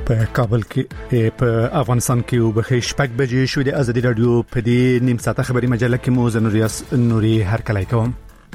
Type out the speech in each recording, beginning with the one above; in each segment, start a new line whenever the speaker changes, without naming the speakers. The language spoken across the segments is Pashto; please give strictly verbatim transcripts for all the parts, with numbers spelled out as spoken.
په کابل کې په افغانستان کې وبخې شپږ بجې شو د ازادي رادیو په دې نیم ساعته خبري مجله کې مو زنوریاس نوري هر کله کوم.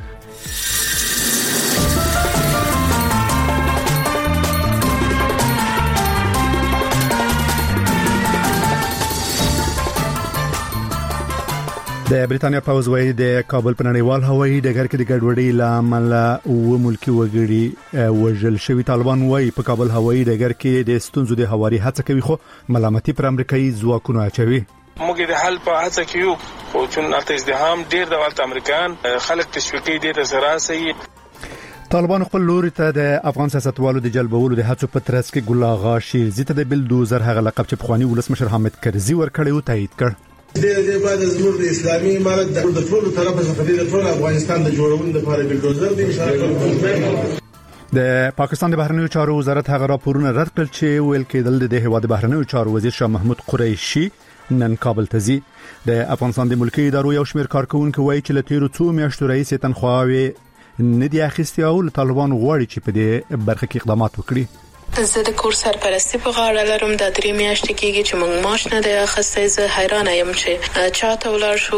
د بریټانیا پاوز وایي د کابل په نړیوال هوایي ډګر کې د ګډوډۍ لامل او ملکی وګړي وژل شوی. طالبان وایي په کابل هوایي ډګر کې د ستونزو د هواري هڅه کوي خو ملامتي پر امریکایي ځواکونو اچوي.
موږ د حل په هڅه کې یو خو چې نالته ازدحام ډیر د والت امریکایان خلک تشویقي دي د زراسي.
طالبان خپل لوري ته د افغان سیاستوالو د جلبولو د هڅو په ترڅ کې ګل آغا شیرزي ته د بلدوزر هغه لقب چې پخوانی ولسمشر حامد کرزي ورکړی او تایید کړ.
د دې بعد زموږ د اسلامي امارت د ټولو طرفه څخه د ټول افغانستان د جوړولو لپاره بلدوزر دی. ان شاء الله
د پاکستان د بهرنیو چارو وزارت هغه راپورونه رد کړل چې ویل کېدل د هیواد بهرنیو چارو وزیر شاه محمود قریشي نن کابل ته ځي. د افغانستان د ملکی ادارو یو شمېر کارکونکو وایي چې له تیرو څو میاشتو راهیسې تنخواوې نه دي اخیستي او طالبان غواړي چې په دې برخه کې اقدامات وکړي.
زه د کور سرپرستی په غاړه لرم. د درې میاشتې کېږي چې موږ معاش نه دی اخیستی. زه حیرانه یم چې چاته ولاړ شو.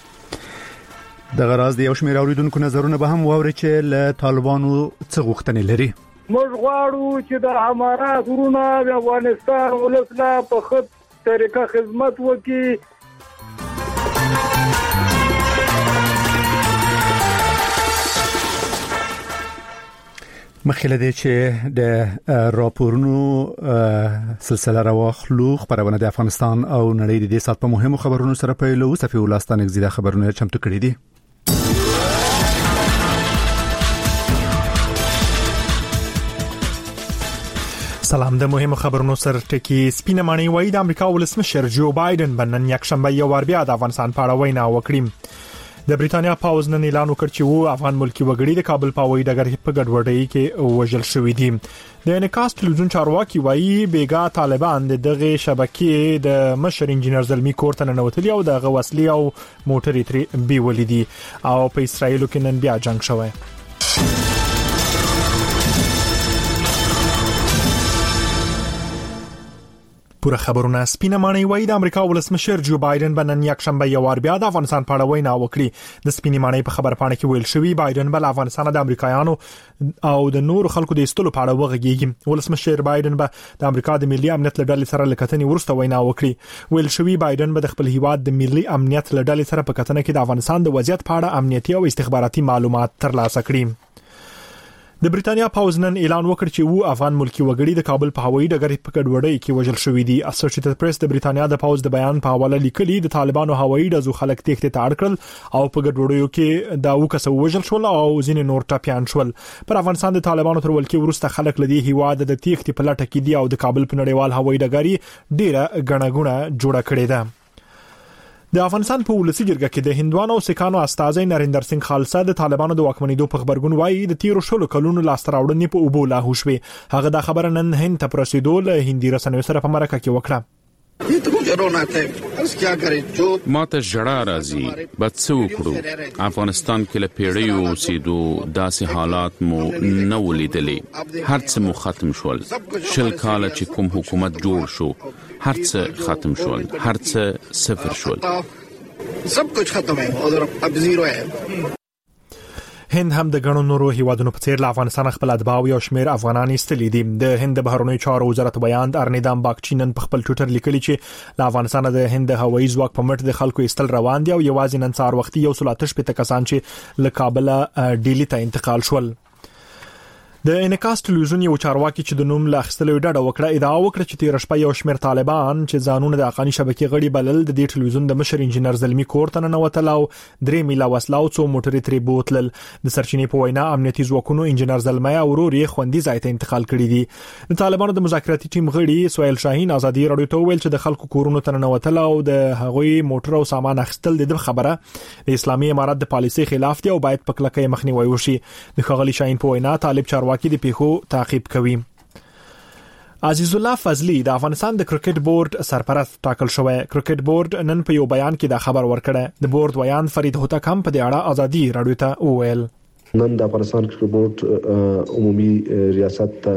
د غراض د یو شمېر اوریدونکو نظرونه به هم واوري چې له طالبانو څه غوښتنې لري.
موږ غواړو چې د امارات ورونه د افغانستان ولسله په خود طریقه خدمت وکړي.
مخکې لدې چې د راپورونو سلسله راوخلو خبرونه د افغانستان او نړۍ د دې سات په مهمو خبرونو سره پیلو. صفي ولستان زیاده خبرونه چمتو کړي دي.
سلام. د مهمو خبرونو سره ټکی سپینه مانی وای د امریکا ولسمشر جو بایدن بنن یک شنبه یو ور بیا د افغانستان په اړه وینا وکړي. د بریټانیا پاوز نن اعلان وکړ چې وو افغان ملکی وګړي د کابل په هوایي ډګر په ګډوډۍ کې وژل شوې دي. د انکاس ټلویزیون چارواکي وایي بیګا طالبان دغه شبکې د مشر انجنیر زلمی کور ته ننوتلي او د غوسلي او موټرې ترې بیولې دي او په اسرایل کې نن بیا جنگ شوی. پوره خبرونه سپینه مانی وای د امریکا ولسمشر جو بایدن بنن یک شنبه یو ور بیا د افغانستان په اړه وینا وکړي. د سپینې مانی په خبر پاڼه کې ویل شوی بایدن بل افغانستان د امریکایانو او د نور خلکو د استلو په اړه وغږیږي. ولسمشر بایدن به د امریکا د ملي امنیت لړل سره لکتنې ورسته وینا وکړي. ویل شوی بایدن به د خپل هیواد د ملي امنیت لړل سره په کتنه کې د افغانستان د وضعیت په اړه امنیتي او استخباراتي معلومات ترلاسه کړي. د بریټانیا پاوز نن اعلان وکړ چې وو افغان ملکی وګړي د کابل په هوایي ډګر په ګډوډۍ کې وژل شوې دي. اسوسییټډ پریس د بریټانیا د پاوز د بیان په حواله لیکلي د طالبانو هوایي ډزو خلک تېښتې ته اړ کړل او په ګډوډیو کې دا وکړه وژل شول او ځینې نور ټاپیان شول. پر افغانستان د طالبانو تر ولکې ورسته خلک لدی هیواد د تېښتې په لټه کې دي او د کابل په نړیوال هوایي ډګر ډیره غڼغونه جوړه کړې ده. د افغانستان په ولسی جرګه کې د هندوانو او سکانو استازي نریندر سنگ خالصه د طالبانو د واکمنېدو په خبرګون وایي د تیرو شلو کلونو لاستراوړنې په اوبو لاهو شوې. هغه دا خبره نن هند ته پرسیدو له هندي رسنیو سره په مرکه کې وکړه.
ما ته ژړا راځي بد څه وکړو. افغانستان کې له پیړیو اوسېدو داسې حالات مو نه ولیدلې. هر څه مو ختم شول. شل کاله چې کوم حکومت جوړ شو هر څه ختم شول. هر څه صفر شول.
سب کچھ ختم ہے اور اب زیرو ہے.
هند هم د غنو نورو هیوادونو په څیر له افغانستان خپل اتباع او شمیر افغانان ایستلي دي. د هند بهرنیو چارو وزارت بیان ارنیدام باکچینن په خپل ټوئیټر لیکلي چې له افغانستان د هند هوایي ځواک په مټ د خلکو ایستل روان دي او یوازې نن سهار وختي یو سلاتش په تکسان چې له کابل ډیلی ته انتقال شول. د انکاس ټلویزیون یو چارواکي چې د نوم لا اخیستلو ډډه وکړه ادعا وکړه چې تیر شپه یو شمېر طالبان چې ځانونه د افغاني شبکې غړي بلل د دې ټلویزیون د مشر انجنیر زلمی کور ته ننوتل او درې میلا وسلاو څو موټرې ترې بوتلل. د سرچینې په وینا امنیتي ځواکونو انجنیر زلمی او ورور یې خوندي ځای ته انتقال کړي دي. د طالبانو د مذاکراتي ټیم غړي سویل شاهین ازادي رادیو ته ویل چې د خلکو کورونو ته ننوتل او د هغوی موټر او سامان اخیستل د خبره د اسلامي امارت د پالیسي خلاف دی او باید په کلکه مخنیوي وشي. د خغلی شاهین په وینا طالب چارواکي د پیښو تعقیب کوي. عزیز الله فضلی د افغانستان د کرکټ بورډ سرپرست ټاکل شوی. کرکټ بورډ نن په یو بیان کې دا خبر ورکړه. د بورډ ویان فرید هوتک هم په دې اړه ازادي رادیو ته وویل.
نن د افغانستان کرکټ بورډ عمومي ریاست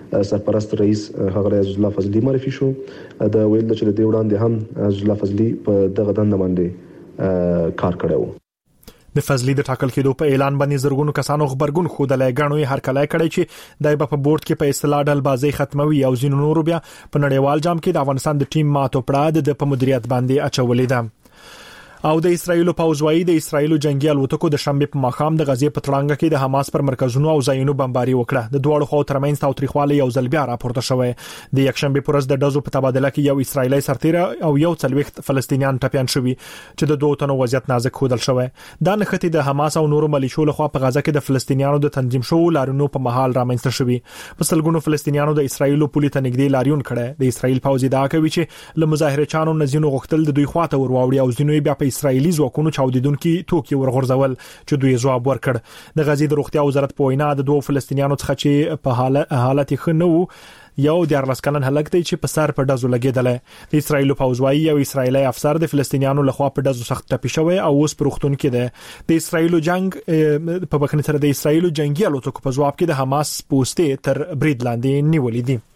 سرپرست رئیس ښاغلی عزیز الله فضلي معرفي شو. د ویل چې د وړاندې هم عزیز الله فضلي په دغه دنده باندې کار کړی و.
د فضلي د ټاکل کېدو په اعلان باندې زرګونو کسانو خبرګون خوده لګڼوي هر کله کړی چې دای په بورډ کې په اصطلاح ډل بازي ختموي او ځینو نورو بیا په نړیوال جام کې د افغانستان د ټیم ماتو پړه د په مدیریت باندې اچولې ده. او د اسرایل پوځ وايي د اسرایل جنگي الوتکو د شنبه په ماښام د غزې په تړانګه کې د حماس پر مرکزونو او ځایونو بمباري وکړه. د دوه خو ترمنځ تاوتریخواله یو ځل بیا راپورته شوې. د یک شنبه پر ورځ د ډزو په تبادله کې یو اسرایلی سرتیر او یو څلويخت فلسطینیان ټپيان شوي چې د دوه تنو وضعیت نازک خودل شوې. دا نښتې د حماس او نورو ملیشو لخوا په غزه کې د فلسطینیانو د تنظیم شوو لارونو په محل رامنځته شوي. په سلګونو فلسطینیانو د اسرایل پولیس ته نږدې لاریون کړي. د اسرایل پوځ ادعا کوي چې له مظاهرچانو نزینو غختل د دوی خواته ورواوړي او ځینوی بیا په اسرایلی ځواکونو چاودیدونکو توکي ورغورځول چې دوی جواب ورکړ. د غزې د روغتیا وزارت په وینا د دوه فلسطینیانو څخه چې په حالت حالت خنو یو د ارلسکلن هلک دی چې په سر په دزو لګیدل. د اسرایل پوځ وايي یو اسرایلی افسر د فلسطینیانو لخوا په دزو سخت ټپي شوی او اوس پروختون کې دی. د اسرایل جنگ په بخنه سره د اسرایل جنگي الوتکو په جواب کې د حماس پوسټه تر برید لاندې نیولې دي.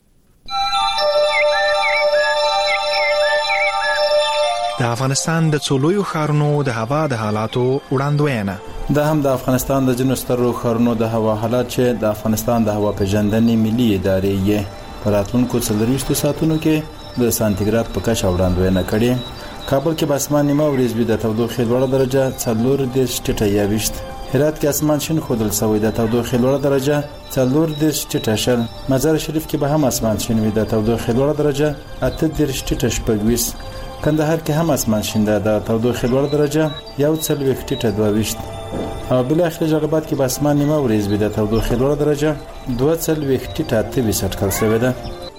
د افغانستان د څولویو ښارونو د هوا د حالاتو وړاندوینه.
دا هم د افغانستان د ځینو سترو ښارونو د هوا حالات چې د افغانستان د هوا پیژندنې ملي ادارې یې په راتلونکو څلورویشتو ساعتونو کې د سانتیګراد په کچه وړاندوینه کړې. کابل کې به اسمان نیمه ورځ وي د تودوخې لوړه درجه څلور دېرش ټیټه یاویشت. هرات کې اسمان شین خودل شوی د تودوخې لوړه درجه څلور دېرش ټیټه شل. مزار شریف کې به هم اسمان شین وي د تودوخې لوړه درجه اته دېرش ټیټه شپږویشت. کندهار کې هم اسمان شین ده د تودوخې لوړه درجه یو څلوېښت ټیټه دوه ویشت. او بل اخر جلبات کې به اسمان نیمه ورځ وي د تودوخې لوړه درجه دوه څلوېښت ټیټه اته ویشت اټکل شوې ده.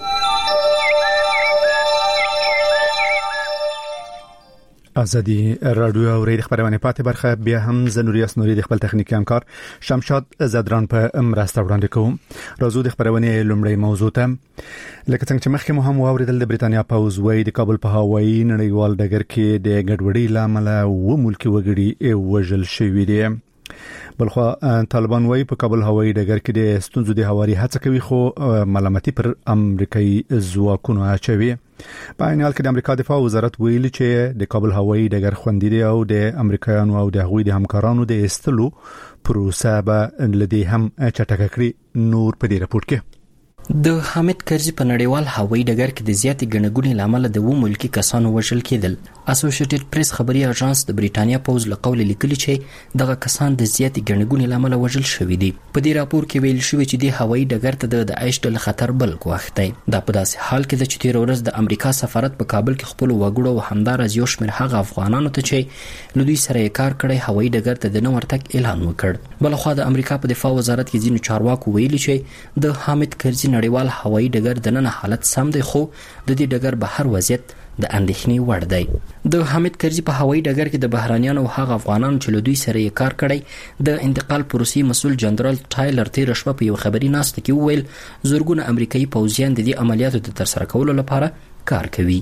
ازادي رادیو او ریډ خبرونه پاتې برخه بیا هم زنوریاس نوري د خپل تخنیکی همکار شمشاد زدران په مرسته وړاندې کوم. راځو د خبرونه لومړی موضوع ته. لکه څنګه چې مخکې مو هم واوریدل د بریتانیا پوځ وايي د کابل په هوایي نړیوال ډګر کې د ګډوډۍ لامل و ملکی وګړي وژل شوي دي. بلخو طالبان وايي په کابل هوایي ډګر کې د ستونزو د هواري هڅه کوي خو ملامتي پر امریکایي ځواکونو اچوي. په عین حال کې د امریکا دفاع وزارت ویلي چې د کابل هوایي ډګر خوندي دی او د امریکایانو او د هغوی د همکارانو د استلو پروسه به لدی هم چټکه کړي. نور په دې راپور کې
د حامد کرزي په نړیوال هوایي ډګر کې د زیاتې ګڼګونې لامل د و ملکی کسانو وژل کېدل. اسوسییټډ پریس خبري اژانس د بریټانیا پوز له قول لیکلي چې دغه کسان د زیاتې ګڼګونې لامل وژل شوي دي. په دې راپور کې ویل شوی چې د هوایي ډګر ته د عیش د خطر بل کوښت دی. دا په داسې حال کې چې تیر ورځ د امریکا سفارت په کابل کې خپل وګړو او همدارز یو شمېر هغه افغانانو ته چې له دوی سره یې کار کړی هوایي ډګر ته د نه ورتګ اعلان وکړ. بلخوا د امریکا په دفاع وزارت کې ځینو چارواکو ویلي چې د حامد کرزي نړیوال هوایي ډګر د نن حالت سم دی خو د دې ډګر بهر وضعیت د اندېښنې وړ دی. د حامد کرزي په هوایي ډګر کې د بهرانيانو او هغه افغانانو چې له دوی سره یې کار کړی د انتقال پروسې مسول جنرال ټایلر تیر شپه په یو خبري ناسته کې وویل زورګونه امریکایي پوځیان د دې عملیاتو د ترسره کولو لپاره کار کوي.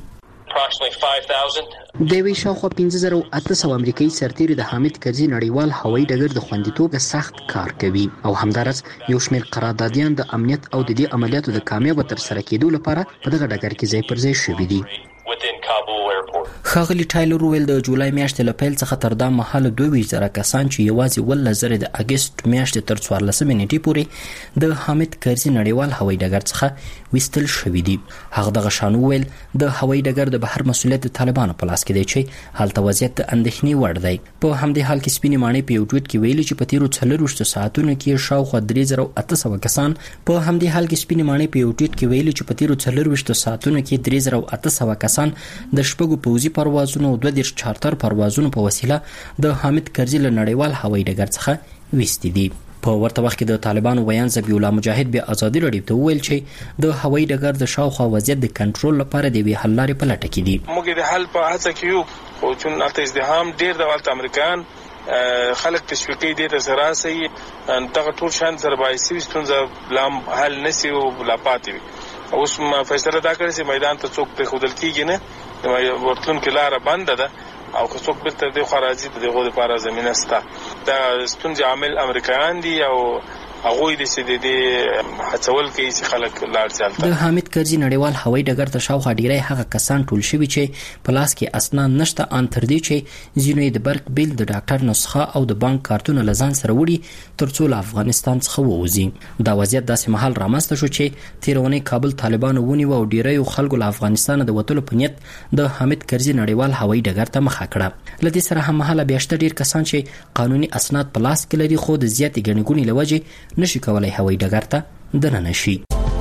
د وی شاوخوا پنځه زره او اته سوه امریکایي سرتیري د حامد کرزي نړیوال هوایي ډګر د خوندیتوب سخت کار کوي او همدارس یو شمېر قراردادیان د امنیت او د دې عملیاتو د کامیاب ترسره کېدو لپاره په دغه ډګر کې ځای پر ځای شوي دي. ښاغلي ټایلر ویل د جولای میاشتې له پیل څخه تر دا مهاله دوه ویشت زره کسان چې یوازې اوولس زره د اګست میاشتې تر څوارلسمې نیټې پورې د حامد کرزي نړیوال هوایي ډګر څخه ویستل شوي دي. هغه دغه شان ویل د هوایي ډګر د بهر مسؤلیت د طالبانو په لاس کې دی چې هلته وضعیت د اندېښنې وړ دی. په همدې حال کې سپینې ماڼۍ په یو ټویټ کې ویلي چې په تیرو څلورویشتو ساعتونو کې شاوخوا درې زره او اته سوه کسان په همدې حال کې سپینې ماڼۍ په یو ټویټ کې ویلي چې په تیرو څلورویشتو ساعتونو کې درې زره او اته سوه کسان د شپږو پوځي پروازونو او دوه دېرش چارتر پروازونو په وسیله د حامد کرزي له نړیوال هوایي ډګر څخه ویستي دي. په ورته وخت کې د طالبانو ویان ذبیح الله مجاهد بیا ازادي راډیو ته وویل چې د هوایي ډګر د شاوخوا وضعیت د کنټرول لپاره د یوې حل لارې په لټه کې دي.
موږ د حل په هڅه کې یو خو چون هلته ازدحام ډېر د هلته امریکایان خلک تشویقي دي د سره سي دغه ټول شان سره باعثي ستونزه لا حل نسی او لا پاتې وي. اوس فیصله دا کړې چې میدان ته څوک پرېښودل کېږي نه ورتلونکې لاره بنده ده او که څوک بیرته دې خوا راځي د هغو دپاره زمینه شته. دا ستونزې عامل امریکایان دي او هغه د سې د هڅول کې چې خلک لاړ ځل
د حامد کرزي نړیوال هوایي ډګر ته شاوخوا ډیری هغه کسان ټول شوي چې په لاس کې اسناد نشته، ان تر دې چې ځینو د برق بیل، د ډاکټر نسخه او د بانک کارتونه لزان سره وړي ترڅو له افغانستان څخه ووځي. دا وضعیت داسې مهال رامنځته شو چې تیرونی کابل طالبانو ونیو او ډیری خلکو له افغانستان د وتلو په نیت د حامد کرزي نړیوال هوایي ډګر ته مخه کړه. لدې سره هم مهاله بیاشته ډیر کسان چې قانوني اسناد په لاس کې لري خو د زیاتې ګڼې ګوڼې له وجې نشي کولای هوایي ډګر ته دننه شي.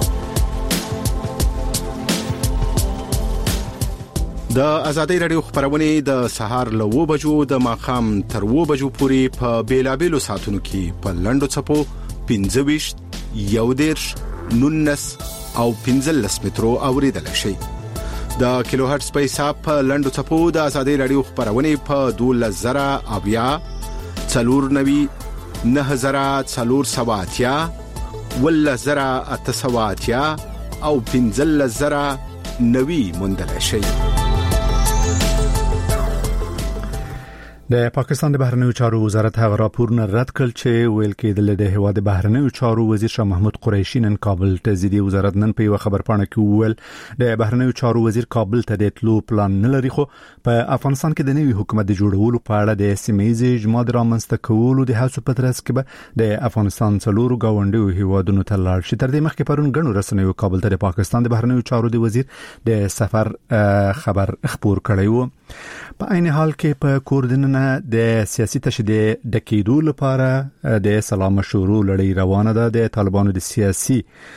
د آزادۍ رادیو خبرونه د سهار له و بجو د ماخام تر و بجو پورې په بیلابېلو ساعتونو کې په لنډو چپو پنځه ویشت، یو دېرش، نولس او پنځلس مترو اوریدل شي. د کیلو هرتز په حساب په لنډو چپو د آزادۍ رادیو خبرونه په دولس زره اویا، څلور نوي، نه زره څلور سوه اتیا، ولس زره اته سوه اتیا او پنځلس زره نوي موندل شي.
د پاکستان د بهرنیو چارو وزارت هغه راپورونه رد کړ چې ویل کېدل د هیواد د بهرنیو چارو وزیر شاه محمود قریشي نن کابل ته ځي. وزارت نن په یو خبرپاڼه کې وویل د بهرنیو چارو وزیر کابل ته د تلو پلان نه لري، خو په افغانستان کې د نوي حکومت د جوړولو په اړه د سیمه‌ییز اجماع رامنځته کولو د هڅو په ترڅ کې به د افغانستان څلورو گاونډیو هیوادونو ته لاړ شي. تر دې مخکې پرون غنو رسنیو کابل ته د پاکستان د بهرنیو چارو د وزیر د سفر خبر خبر کړی و. په عین حال کې په کوردننه د سیاسي تشدید د کېدو لپاره د سلام مشورو لړۍ روانه ده. د طالبانو د سیاسي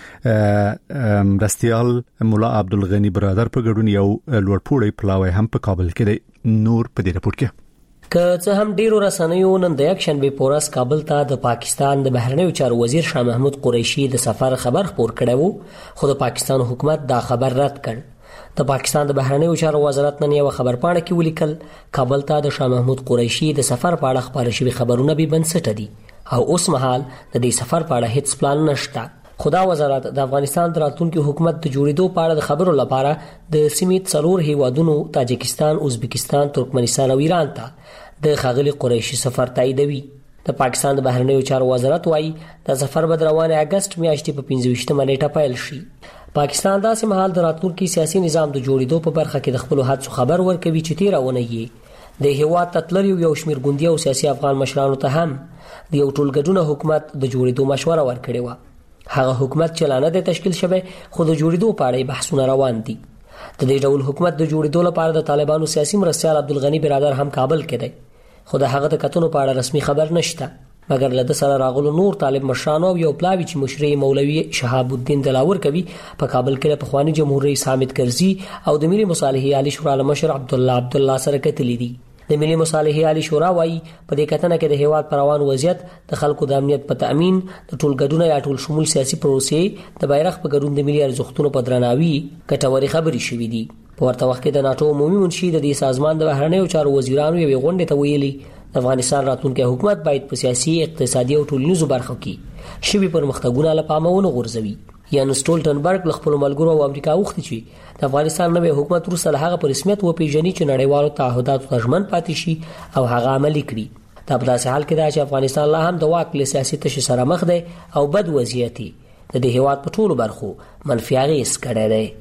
مرستیال مولا عبدالغنی برادر په ګډون یو لوړپوړی پلاوی هم په کابل کې دی. نور په دې راپور کې
که څه هم ډیرو رسنیو نن د یک شنبه پورس کابل ته د پاکستان د بهرنیو چارو وزیر شاه محمود قریشي د سفر خبر خبر کړی وو، خو د پاکستان حکومت دا خبر رد کړ. د پاکستان د بهرنیو چارو وزارت نن یو خبرپاڼه کې ولیکل کابل ته د شاه محمود قریشي د سفر په اړه خبرې شوې خبرونه به بنسټ دي او اوس مهال د دې سفر په اړه هیڅ پلان نشته. خدا وزارت د افغانستان د راتلونکي حکومت د جوړېدو په اړه د خبرو لپاره د سیمې څلور هیوادونو تاجکستان، ازبکستان، ترکمنستان او ایران ته د ښاغلي قریشي سفر تاییدوي. د پاکستان د بهرنیو چارو وزارت وايي د سفر به د روانه اگست میاشتې په پنځه ویشتمه نیټه پیل شي. پاکستان داسې مهال د راتلونکي سیاسي نظام د جوړېدو په برخه کې د خپل هڅو خبر ورکوي چې تیرونه یې د هیواد تطلری یو شمیر ګوندي او سیاسي افغان مشرانو ته هم د یو ټولګډونه حکومت د جوړېدو مشوره ورکړې و. هغه حکومت چې لا نه دی تشکیل شوی خو د جوړېدو په اړه بحثونه روان دي. د دې ډول حکومت د جوړېدو لپاره د طالبانو سیاسي مرستیال عبدالغنی برادر هم کابل کې دی، خو د هغه د کتنو په اړه رسمي خبر نشته، مګر له د سره راغلو نور طالب مشرانو یو پلاوی چې مشري مولوي شهاب الدین دلاور کوي په کابل کې په خواني جمهور رئیس حامد کرزي او د ملي مصالحې عالی شورا مشر عبد الله عبد الله سره کتلې دي. د ملي مصالحې عالی شورا وايي په دې کتنه کې د هیواد پروان وضعیت، د خلکو د امنیت په تامین، د ټولګډونه یا ټول شمول سیاسي پروسې، د بیرغ په ګډون د ملي ارزښتونو په درناوي کټوري خبري شوې دي. په ورته وخت کې د ناتو عمومي منشي د دې سازمان د بهرنیو چارو وزیرانو یو غونډه ته ویلي د افغانستان راتلونکي حکومت باید په سیاسي، اقتصادي او ټولنیزو برخو کې شوي پرمختګونه له پامه ونه غورځوي. یان سټولټنبرګ له خپل ملګرو او امریکا وغوښتي چې د افغانستان نوی حکومت وروسته له هغه په رسمیت وپیژني چې نړیوالو تعهداتو ته ژمن پاتې شي او هغه عملي کړي. دا په داسې حال کې ده چې افغانستان لا هم د واک له سیاسي تشې سره مخ دی او بد وضعیت د دې هیواد په ټولو برخو منفي اغېز کړی دی.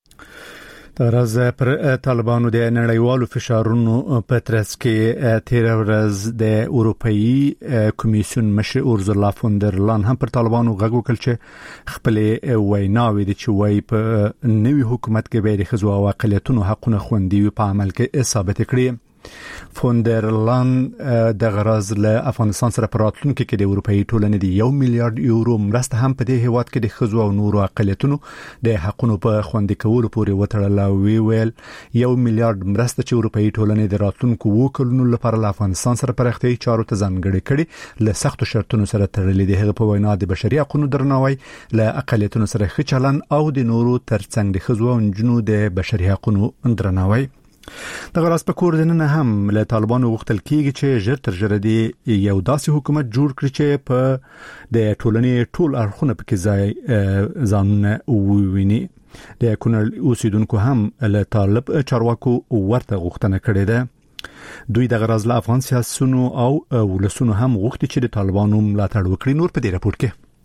ترز پر طالبانو د نړیوالو فشارونو په ترڅ کې تیر ورځ د اروپאי کمیسیون مشر اورزولا فون در لان هم پر طالبانو غږ وکړ چې خپل ویناوي د چوي په نوي حکومت کې به د خزو او اقلیتونو حقونه خوندي په عمل کې ثابت کړي. فون در لان د غرض له افغانستان سره پراتلونکو کې د اروپאי ټولنې د یو میلیارډ یورو مرسته هم په دې هیواد کې د خزو او نورو اقلیتونو د حقونو په خوندي کولو پورې وتړل او ویل یو میلیارډ مرسته چې اروپאי ټولنې د راتلونکو وکړونو لپاره له افغانستان سره پرختي چارو ته ځانګړي کړي له سختو شرطونو سره تړلې دي. هغه په وینا د بشري حقوقو درناوی له اقلیتونو سره ښه چلن او د نورو ترڅنګ د خزو او جنو د بشري حقوقو درناوی. د غراس په کور دننه هم له طالبانو غوښتل کیږي چې ژر تر ژره دی یو داسې حکومت جوړ کړي چې په د ټولنې ټول اړخونه پکې ځای ځانونه وویني. د کونړ اوسیدونکو هم له طالب چارواکو ورته غوښتنه کړې ده. دوی د غراس له افغان سیاسيونو او ولسونو هم غوښتي چې د طالبانو ملاتړ وکړي. نور په دې راپور کې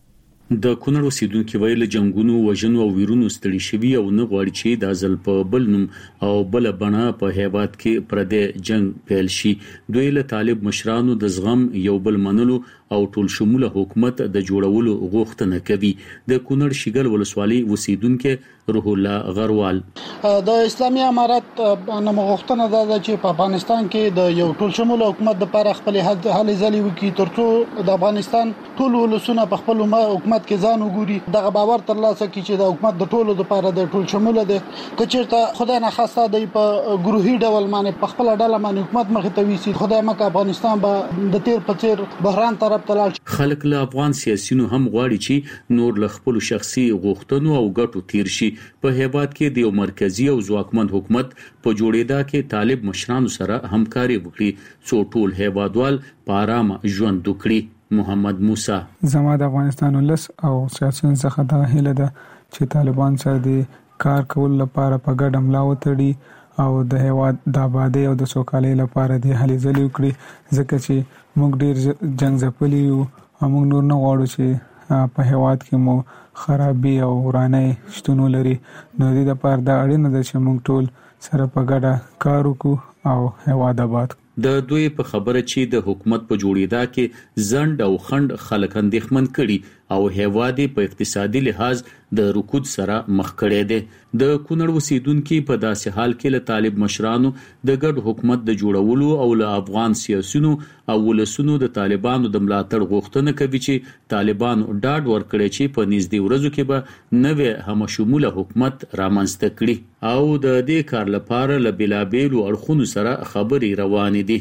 د کونړ اوسیدونکو ویل جنگونو وژنو او ویرونو ستړي شوی او نه غواړي چې د ځل په بل نوم او بل بڼه په هیواد کې پردې جنگ پیل شي. دوی له طالب مشرانو د زغم یو بل منلو او ټول شموله حکومت د جوړولو غوښتنه کوي. د کونړ شیګل ولسوالۍ اوسیدونکو روح الله غروال
د اسلامي امارت نو غوښتنه ده چې په افغانستان کې د یو ټول شموله حکومت لپاره خپل هلې ځلې وکړي ترڅو د افغانستان ټول ولسونه په خپل حکومت کې ځان وګوري. دغه باور ترلاسه کړي چې د حکومت د ټولو لپاره د ټول شموله ده. کچېرته خدای نه خواسته دی په ګروهي ډول باندې په خپل ډله باندې حکومت مخ ته ویسي خدای مکه افغانستان به د تیر په تیر بحران طرف
خلک له افغان سیاسيونو هم غواړي چې نور له خپل شخصي غوښتنو او ګټو تیر شي. په هیواد کې د یو مرکزی او ځواکمن حکومت په جوړېدا کې طالب مشرانو سره همکاري وکړي څو ټول هیوادوال په آرام ژوند وکړي. محمد موسی
زما د افغانستان ولس او سیاسيون څخه د هیله ده چې طالبان سره د کار کول لپاره په ګډه ملا وتړي او د هیواد د آبادی او د سوکالۍ لپاره د هلې ځلې وکړي ځکه چې موږ ډیر جنگ ځپلی یو او موږ نور نه غواړو چې په هیواد کې مو خرابي او ورانه شتون لري. نو د دې لپاره د اړینه ده چې موږ ټول سره په ګډه کار وکړو او هیواد آباد.
د دوی په خبره چې د حکومت په جوړېدا کې زند او خند خلک اندېښمن کړي او هیواد په اقتصادي لحاظ د رکود سره مخ کړي دي. د کونړ اوسیدونکو په داسې حال کې له طالب مشرانو د ګډ حکومت د جوړولو او له افغان سیاسيونو او ولسونو د طالبانو د ملاتړ غوښتنه کوي چې طالبانو ډاډ ورکړي چې په نږدې ورځو کې به نوې همشموله حکومت رامنځته کړي او د دې کار لپاره له بلابېلو اړخونو سره خبرې روانې دي.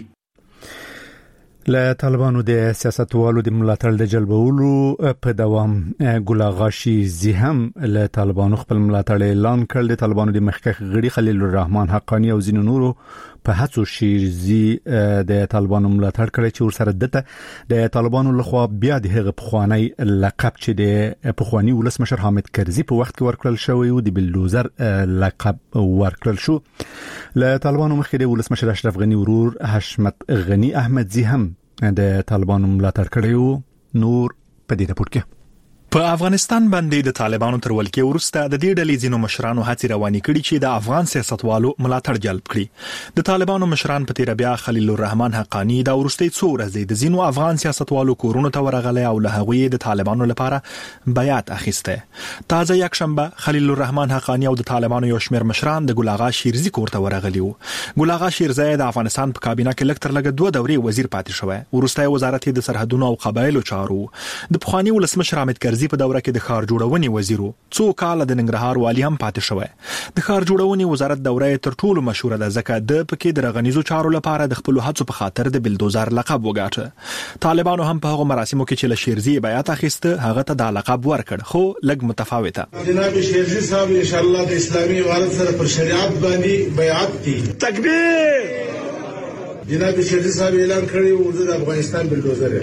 له طالبانو د سیاستوالو د ملاتړ د جلبولو په دوام ګلاغاشي زیهم له طالبانو خپل ملاتړ اعلان کړ. د طالبانو د مخکښ غړي خلیل الرحمن حقانی او ځینو نورو په هڅو شیرزي د طالبانو ملاتړ کړی چې ورسره دته د طالبانو لخوا بیا د هغه پخوانی لقب چې د پخوانی ولسمشر حامد کرزي په وخت کې ورکړل شوی او د بلدوزر لقب ورکړل شو. له طالبانو مخکې د ولسمشر اشرف غنی ورور حشمت غنی احمد زی هم د طالبانو ملاتړ کړی. نور په دې راپور کې
په افغانستان باندې د طالبانو تر ولکې ورسته د دې ډلې ځینو مشرانو هڅې روانې کړي چې د افغان سیاستوالو ملاتړ جلب کړي. د طالبانو مشران په تیر بیا خلیل الرحمن حقانی دا ورستي څو ورځې د ځینو افغان سیاستوالو کورونو ته ورغلي او له هغوی د طالبانو لپاره بیعت اخیسته. تازه یک شنبه خلیل الرحمن حقانی او د طالبانو یو شمېر مشران د ګل آغا شیرزي کور ته ورغلي وو. ګل آغا شیرزي د افغانستان په کابینه کې لکټر لګ دوه دورې وزیر پاتې شوی. ورستي وزارت د سرحدونو او قبایلو چارو د پخوانی ولسمشر حامد کرزي په دوره کې د ښار جوړونې وزیرو څو کال د ننګرهار والی هم پاتې شوی. د ښار جوړونې وزارت دوره تر ټولو مشهوره ده ځکه د پکې د رغنیزو چارو لپاره د خپل هڅو په خاطر د بلدوزر لقب وګاټه. طالبانو هم په هغه مراسمو کې چې له شیرزي بیعت اخیسته هغه ته د لقب ورکړ خو لږ متفاوته.
جناب شیرزي صاحب ان شاء الله د اسلامي امارت سره پر شریعت باندې بیعت کی. تکبیر. جناب شیرزي صاحب اعلان کړی و د افغانستان بلدوزر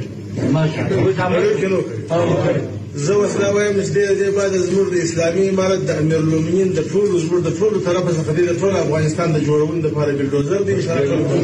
ماشاءالله. زه وسلا وایم چې د دې بعد زموږ د اسلامي امارت د امیر المؤمنین د ټول زموږ د ټول طرف څخه د ټول افغانستان د جوړولو لپاره بلدوزر دی ان شاء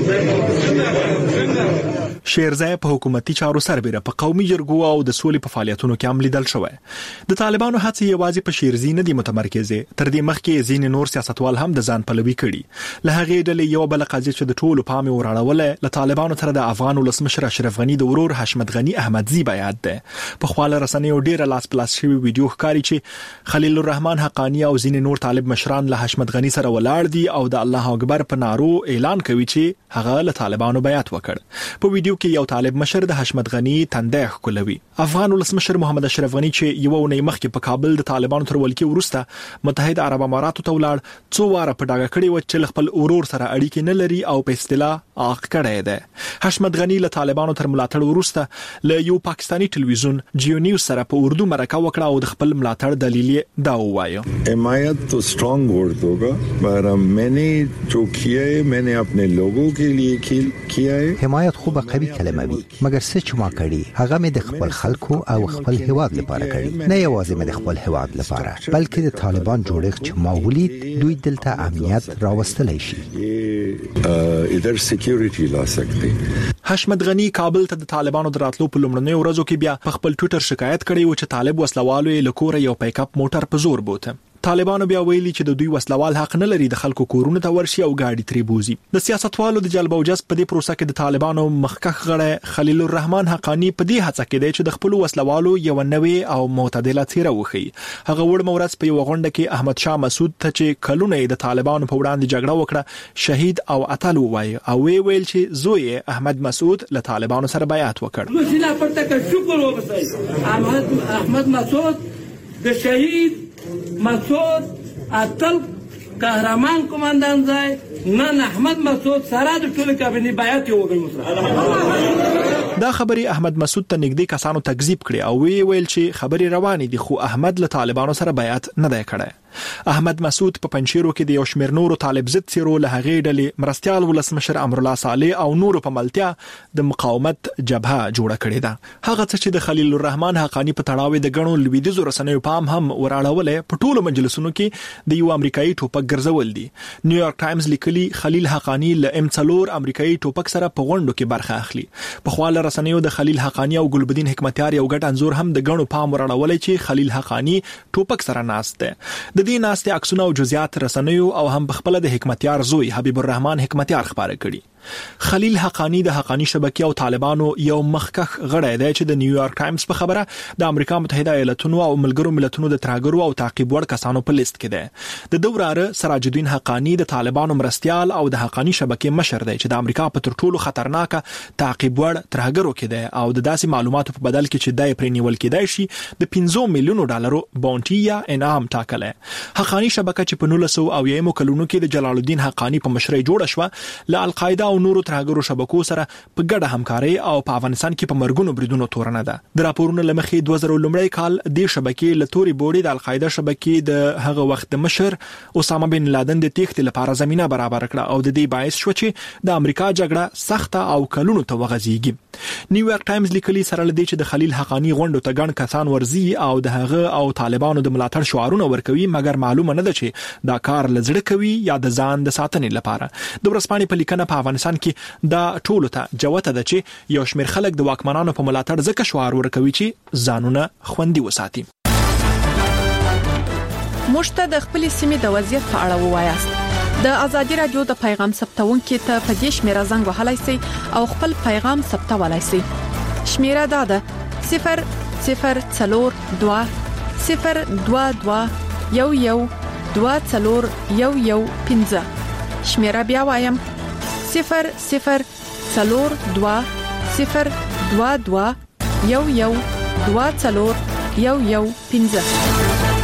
الله.
شیرزي په حکومتي چارو سربېره په قومي جرګو او د سولې په فعالیتونو کې هم لیدل شوی. د طالبانو هڅې یوازې په شیرزي نه دي متمرکزه. تر دې مخکې ځینې نور سیاستوال هم د ځان پلوي کړي. له هغې ډلې یو بل قضیه چې د ټولو پام وراړولې له طالبانو سره د افغان ولسمشر اشرف غنی د ورور حشمت غنی احمد زی بیعت ده. په خپل رسنیو ډیر لاس پلاس شوی ویډیو ښکاري چې خلیل الرحمن حقانی او ځینې نور طالب مشران له حشمت غنی سره ولاړ دي او د الله اکبر په نارو اعلان کوي چې هغه له طالبانو بیعت وکړ. په ویډیو کې یو طالب مشر د حشمت غنی تندې ښکلوي. افغان ولسمشر محمد اشرف غنی چې یو ونې مخکې په کابل د طالبانو تر ولکې ورسته متحده عرب اماراتو ته ولاړ څو واره په ډاګه کړي و چې خپل ورور سره اړیکې نه لري او په اصطلاح اخ کړی ده. حشمت غنی له طالبانو تر ملاتړ ورسته له یو پاکستانی ټلویزیون جیو نیوز سره په اردو مرکه وکړه او د خپل ملاتړ دلیل دا ووایو.
حمایت تو سترونگ ورڈ ہوگا پر میں نے جو کیا ہے میں نے اپنے لوگوں کے لیے کیا ہے.
حمایت خو به قوي کلمه وي مګر څه چې ما کړی هغه مې د خپل خلکو او خپل هیواد لپاره کړی. نه یوازې مې د خپل هیواد لپاره بلکې د طالبان جوړښت چې ما ولید دوی دلته امنیت راوستلی شي.
ادھر سکیورټي لا سکتے.
حشمت غنی کابل ته د طالبانو دراتلو په لومړنیو ورځو کې بیا په خپل ټویټر شکایت کړی و چې طالب وسلوالو یې لکور یو پیک اپ موټر په زور بوته. طالبانو بیا ویلي چې د دوی وسلوال حق نه لري د خلکو کورونو ته ورشي او گاډي تری بوزي. د سیاستوالو د جلب او جذب په دې پروسه کې د طالبانو مخکخ غړی خلیل الرحمن حقانی په دې هڅه کې دی چې د خپل وسلوالو یو نوې او معتدله څیره وخی. هغه وړ مورز په یو غونډه کې احمد شاه مسعود ته چې کلونه د طالبانو په وړاندې جګړه وکړه شهید او اتل وای او وی ویل چې زوی احمد مسعود له طالبانو سره بیعت وکړ.
مسینا پرته که شکر وباسي احمد احمد مسعود د شهید مسعود اتل قهرمان کماندان ځای نن احمد مسعود سره د ټول کابینه بیعت وکړ.
دا خبري احمد مسعود ته نږدې کسانو تکذیب کړي او وی ویل چې خبري روانې دي خو احمد له طالبانو سره بیعت نه دی کړی. احمد مسعود په پنځیرو کې د یو شمېر نورو طالب ضد سیرو له هغې ډلې مرستيال ولسمشر امر الله صالح او نورو په ملتیا د مقاومت جبهه جوړه کړې ده. هغه څه چې د خلیل الرحمن حقانی په تړاو د غنو لویدیزو رسنیو پام هم وراړولې په ټولو مجلسونو کې د یو امریکایي ټوپک ګرځول دي. نیویارک ټایمز لیکلي خلیل حقانی له ام څلور امریکایي ټوپک سره په غونډو کې برخه اخلي. په خواله رسنیو د خلیل حقانی او ګلبدین حکمتیار یو ګټ انزور هم د غنو پام وراړولې چې خلیل حقانی ټوپک سره ناست ده. د دې ناستې عکسونه او جزئیات رسنیو او هم بخپله د حکمتیار زوی حبیب الرحمن حکمتیار خبره کړي. خلیل حقانی د حقانی شبکې او طالبانو یو مخکخ غړی دی چې د نیویارک ټایمز په خبره د امریکا متحده ایالاتونو او ملګرو ملتونو د ترهګرو او تعقیب وړ کسانو په لیست کې دی. د دوراره سراج الدین حقانی د طالبانو مرستيال او د حقانی شبکې مشر دی چې د امریکا په تر ټولو خطرناکه تعقیب وړ ترهګرو کې دی او د داسې معلوماتو په بدل کې چې دای پرې نیول کېدای شي د پنځه میلیونو ډالرو باونټي یا انعام ټاکلی. حقانی شبکه چې په نولس سوه اویایم کلونو کې د جلال الدین حقانی په مشرۍ جوړه شوه له القاعده او نورو ترهګرو شبکو سره په ګډه همکاري او په افغانستان کې په مرګونو بریدونو تورنه ده. د راپورونو لمخې دوه زره لومړی کال د شبکې له توري بوري د القاعده شبکې د هغه وخت د مشر اسامه بن لادن د تېښتې لپاره زمينه برابر کړه او د دې باعث شو چې د امریکا جګړه سخته او کلونو ته وغځيږي. نیویارک ټایمز لیکلي سره لدی چې د خلیل حقانی غونډو ته ګڼ کسان ورزي او د هغه او طالبانو د ملاتړ شعارونه ورکوي مګر معلومه نه ده چې دا کار لزړه کوي یا د ځان د ساتنې لپاره. د ورسپانې په لیکنه په افغانستان کې دا ټولو ته جوته ده چې یو شمېر خلک د واکمنانو په ملاتړ ځکه شعار ورکوي چې ځانونه خوندي وساتي.
مشته د خپل سیمې د وضعیت په اړه ووایاست. د ازادي رادیو د پیغام ثبتونکو ته په دې شمیره زنګ وهلای شئ او خپل پیغام ثبتولای شئ. شمیره دا ده صفر صفر څلور دوه صفر دوه دوه یو یو دوه څلور یو یو پنځه. شمیره بیا وایم صفر صفر څلور دوه صفر دوه دوه یو یو دوه څلور یو یو پنځه.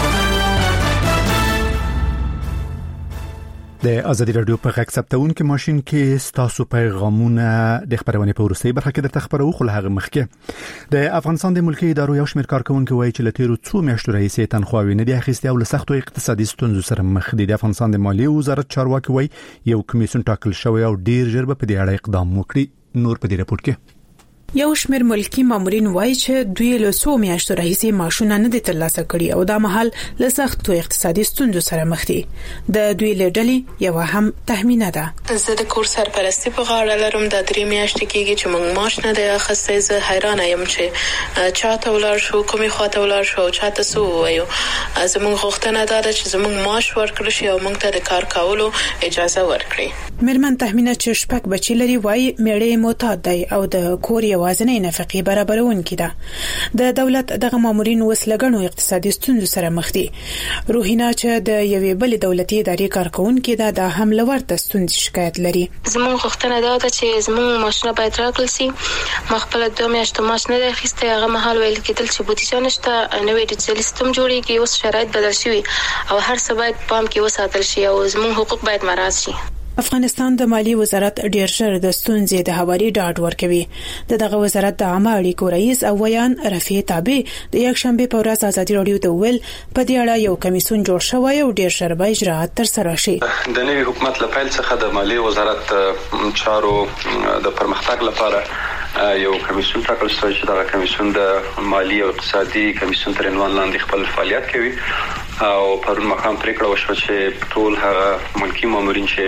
د ازادي رادیو په غږ ثبتونکو ماشين کې ستاسو پیغامونه د خبرونه په ورسې برخه کې درته خبرو خو هغه مخکې د افغانستان د ملکی ادارو یو شمېر کارکونکو وایي چې لتیرو څو میاشتو راهیسې تنخواوي نه دي اخیستي او له سختو اقتصادي ستونزو سره مخ دي. د افغانستان د مالیې وزارت چارواکي وایي یو کمیسیون ټاکل شوی او ډیر ژر به په دې اړه اقدام وکړي. نور په دې راپور کې
یو شمېر ملکی مامورین وایي چې دوی له څو میاشتو راهیسې معاشونه نه دي ترلاسه کړي او دا مهال له سختو اقتصادي ستونزو سره مخ دي. د دوی له ډلې یو هم تخمینه ده.
زه د کور سرپرستی په غاړه لرم د درې میاشتې کېږي چې موږ معاش نه دی اخیستی. زه حیرانه یم چې چاته ولاړ شو کومې خواته ولاړ شو او چاته څه ووایو. زموږ غوښتنه دا ده چې زموږ معاش ورکړل شي او موږ ته د کار کولو اجازه ورکړي.
مېرمن تخمینه چې شپږ بچي لري وایي میړه معتاد دی او د کور وازنې نفقې برابرونکې ده. د دولت دغه مامورین وسلګنو اقتصادي ستونزو سره مخ دي. روحینا چې د یوې بل دولتي ادارې کارکونکې ده د حمله ورته ستونزې شکایت لري.
زموږ غوښتنه دا ده چې زموږ معاشونه باید راکړل شي. مخبل دوه میاشتې معاش نه دی اخیستی. هغه مهال ویل کېدل چې بودیجه نشته نوې ډیجیټل سیستم جوړیږي. اوس شرایط بدل شوي او هر څه باید پام کې وساتل شي او زموږ حقوق باید مراعات شي.
افغانستان د مالی وزارت ډیر ژر د ستونزې د حوالي ډاډ ورکوي. د دغه وزارت د عامه اړیکو رئیس او ویان رفیع تابع د یک شنبه په ورځ ازادي رادیو ته ویل په دې اړه یو کمیسیون جوړ شوی او ډیر ژر به اجرات تر سره شي.
د نوي حکومت له پیل څخه د مالی وزارت چارو د پرمختګ لپاره یو کمیسیون ټاکل شوی چې دا کمیسیون د مالی او اقتصادي کمیسیون تر عنوان لاندې خپل فعالیت کوي او پرون مقام پریکړه وشوه چې ټول هغه ملکی مامورین چې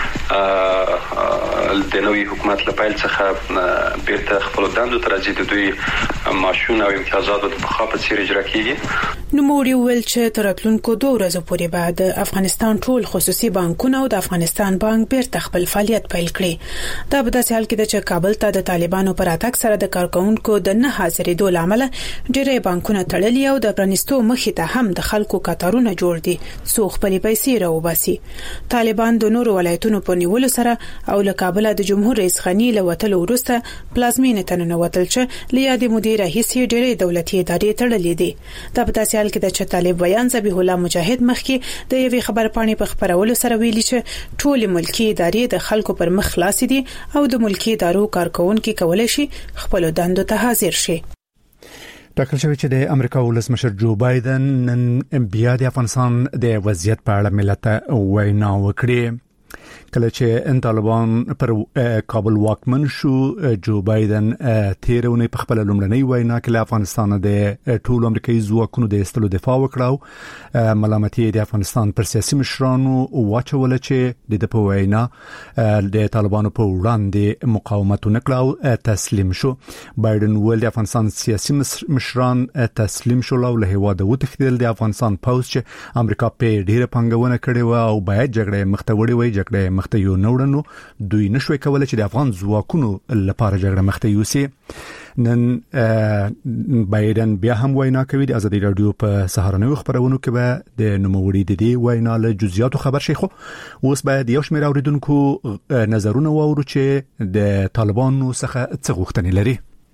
د نوې حکومت له پیل څخه بیرته خپل دندو ته راځي د دوی معاشونه او امتیازات په خا په څیر اجرا کیږي.
نو موري ویل چې تر راتلونکو دوه ورځې پورې بعد افغانستان ټول خصوصي بانکونه او د افغانستان بانک بیرته خپل فعالیت پیل کړي. دا په داسې حال کې ده چې کابل ته د طالبانو پر اتاک سره د کارکونکو د نه حاضرېدو لامل ډېری بانکونه تړلي او د پرانیستو مخې ته هم د خلکو کتارونه جوړ دي څو خپل پیسې راوباسي. طالبان د نورو ولایتونو په نیولو سره او له کابل د جمهور رئیس غنی له وټل وروسته پلازمینه ته ننوتل چې لیادي مدیر رئیس ډېری دولتي ادارې تړلې دي. دا په داسې حال کې د طالب بیان ذبیح الله مجاهد مخکې د یوې خبرپاڼې په خبرولو سره ویلي چې ټول ملکی ادارې د خلکو پر مخ خلاص دي او د ملکی ادارو کارکونکو کولای شي خپل دندو ته حاضر شي.
ټاکل شوی چې د امریکا ولسمشر جو بایدن نن بیا د افغانستان د وضعیت په اړه ملت وینا وکړي. کله چې طالبان پر کابل واکمن شو، جو بایدن تیرونه په خپل لومړنۍ وینا کې له افغانستان د ټول امریکایي ځواکونو د استلو دفاع وکړه. ملامتي د افغانستان پر سیاسي مشرانو واچول چې د په وینا د طالبانو په وړاندې مقاومت وکړه او تسلیم شو. بایدن ول د افغانستان سیاسي مشران تسلیم شول او له هیواده وتښتیدل. د افغانستان پوز چې امریکا په ډیره پنګونه کړې و او باید جګړه مخته وړي وي، جګړه مخته یو نوړنو دوی نشوي کولای چې د افغان ځواکونو لپاره جګړه مخته یوسي. نن بایدن بیا هم وینا کوي. د ازادي رادیو په سهارنیو خبرونو کې به د نوموړي د دې وینا له جزئیاتو خبر شي. خو اوس باید یو شمېر اوریدونکو نظرونه واورو چې د طالبانو څخه څه غوښتنې لري.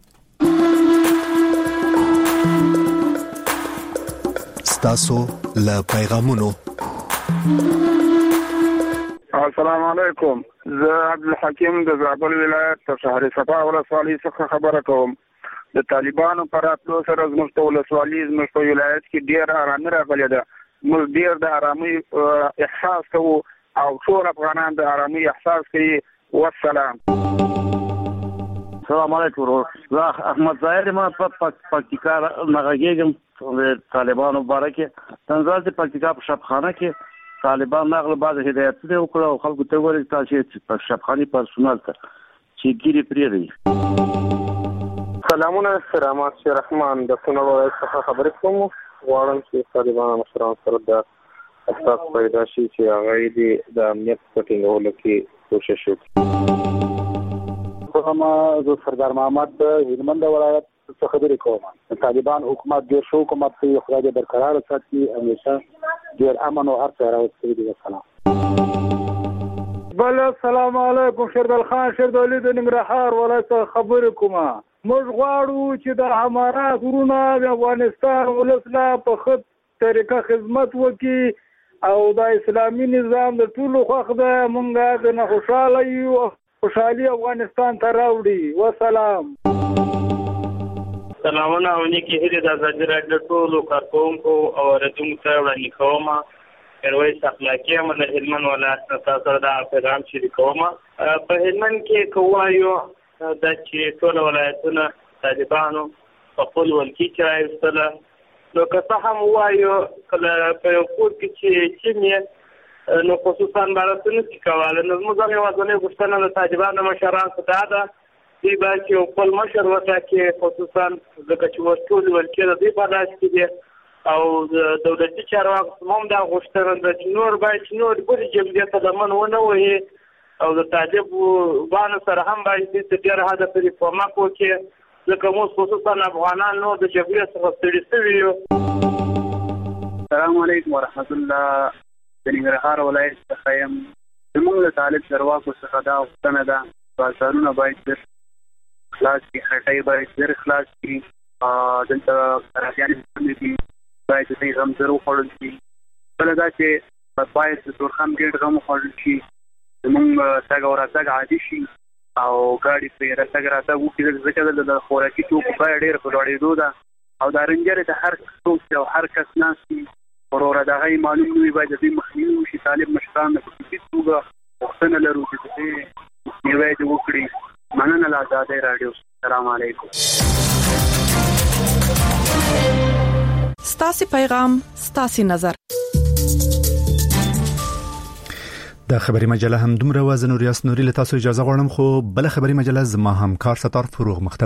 ستاسو له پیغامونو.
السلام علیکم. زه عبدالحکیم د زابل ولایت د شهر صفا ولسوالۍ څخه خبره کوم. د طالبانو پر راتلو سره زموږ په ولسوالۍ زموږ په ولایت کې ډېر آرامي راغلې ده. موږ ډېر د آرامۍ احساس کوو او ټول افغانان د آرامۍ احساس کوي. والسلام.
السلام علیکم. زه احمد ظاهر ما په پکتیکا نغږیږم. د طالبانو بارکه تنزل د پکتیکا په شپخانه کې طالبان نقل بعد هدایتونه وکړه او خلکو ته ویل چې په شپخاني پرسونل ته چې ګيري پریری.
سلامونه، رحمت شي رحمان د کونړ ولایت څخه خبرې کوم. غواړم چې طالبان مشران سره د احساس پیدا شي چې هغه دې د امنیت په ټینګولو کې کوشش وکړي.
ما زه سردار محمد هلمند ولایت څخه خبرې کوم. طالبان حکومت ډېر شو حکومت دی، خدای دې برقرار ساتي، همیشه ډېر امن او هر څه راوستي دي. سلام.
بل السلام علیکم. شیردل خان شیردلی د ننګرهار ولایت خبرې کوم. موږ غواړو چې د همارا غرونه د افغانستان ولسلا په خط طریقه خدمت وکړي او د اسلامي نظام د ټولو خوښ ده. مونږ د نه خوشاله یو، خوشحالي افغانستان ته راوړي. والسلام.
سلامونه او نیکی هیله د ازادي راډیو ټولو کارکونکو او اوریدونکو ته وړاندې کوم. میرویس اخلاقی هم د هلمند ولایت څخه سره دا پیغام شریکوم. په هلمند کې کوایو د چې ټول ولایتونه طالبانو په خپل ولکې کې راوستله، نو که څه هم وایو کله په یو کور کې چې چینه نو خصوصا بارتونه کې کوله، نو موږ هم یوازې غوښتنه د طالبانو مشران څخه ده دی باید یو خپل مشر وټاکي، خصوصا ځکه چې ټول ولکې د دې په لاس کې دي او دولتي چارواکو هم دا غوښتنه ده چې نور باید نور بلې جمهوریت ته لمن ونه وهي او د طالبانو سره هم باید دې ډېر هدف لري کومک وکړي، ځکه موږ خصوصا افغانان نو د جمهوریت څخه ستړي شوي یو.
السلام علیکم ورحمت الله. د ننګرهار ولایت څخه یم. زموږ د طالب چارواکو څخه دا غوښتنه ده بازارونه باید ډېر خلاص کړي، هټۍ باید ډېر خلاص کړي، دلته کراچیانې دي باید د غم زر وخوړل شي. بله دا چې باید د تورخم ګیټ غم وخوړل شي، زمونږ تګ او راتګ عادي شي او ګاډي پرې راتګ راتګ وکړي، ځکه د خوراکي توکو بیه ډېره په لوړېدو ده او دا رنجرې د هر څوک او هر کس ناستي وروره د هغه معلوم نه وي، باید د دوی مخنیوي وشي. طالب مشران په خصوصي توګه غوښتنه لرو چې د دې مخنیوی دې وکړي. مننه له ازادۍ راډیو. السلام علیکم.
ستاسو پیغام ستاسو نظر.
د خبري مجله هم دومره وزن او ریاست نوري له تاسو اجازه غواړم خو بل خبري مجله زما همکار ستار فروغ مختل